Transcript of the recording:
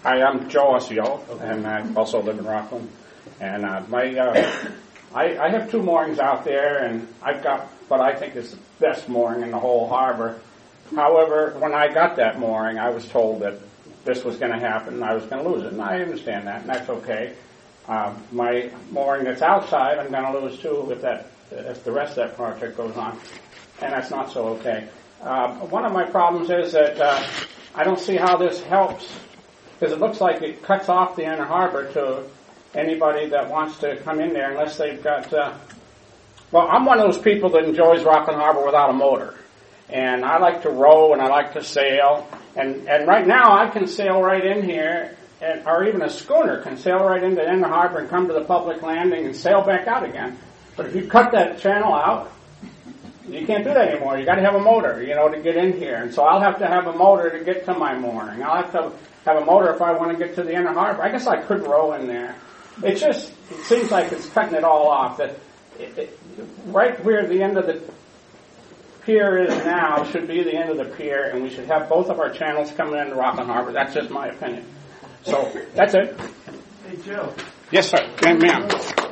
Hi, I'm Joe Osceola, and I also live in Rockland. And I have two moorings out there, and I've got what I think is the best mooring in the whole harbor. However, when I got that mooring, I was told that this was going to happen, and I was going to lose it. And I understand that, and that's okay. My mooring that's outside, I'm going to lose too if the rest of that project goes on, and that's not so okay. One of my problems is that I don't see how this helps, because it looks like it cuts off the inner harbor to anybody that wants to come in there unless they've got... well, I'm one of those people that enjoys Rockland Harbor without a motor. And I like to row and I like to sail. And right now I can sail right in here, or even a schooner can sail right into the inner harbor and come to the public landing and sail back out again. But if you cut that channel out, you can't do that anymore. You got to have a motor, to get in here. And so I'll have to have a motor to get to my mooring. I'll have to have a motor if I want to get to the inner harbor. I guess I could row in there. It seems like it's cutting it all off. That right where the end of the pier is now should be the end of the pier, and we should have both of our channels coming into Rockland Harbor. That's just my opinion. So that's it. Hey, Joe. Yes, sir. Ma'am.